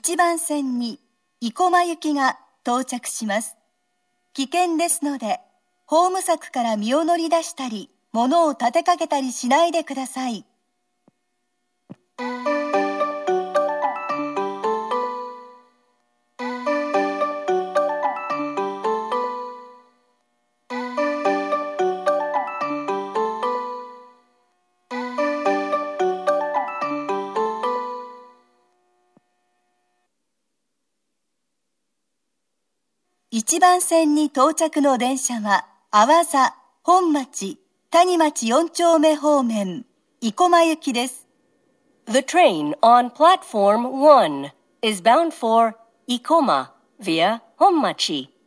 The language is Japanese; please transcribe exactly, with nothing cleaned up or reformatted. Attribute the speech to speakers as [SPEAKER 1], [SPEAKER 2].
[SPEAKER 1] 一番線に生駒行きが到着します。危険ですので、ホーム柵から身を乗り出したり、物を立てかけたりしないでください。一番線に到着の電車は、阿波座、本町、谷町よん丁目方面、生駒行きです。
[SPEAKER 2] The train on platform one is bound for Ikoma via Honmachi.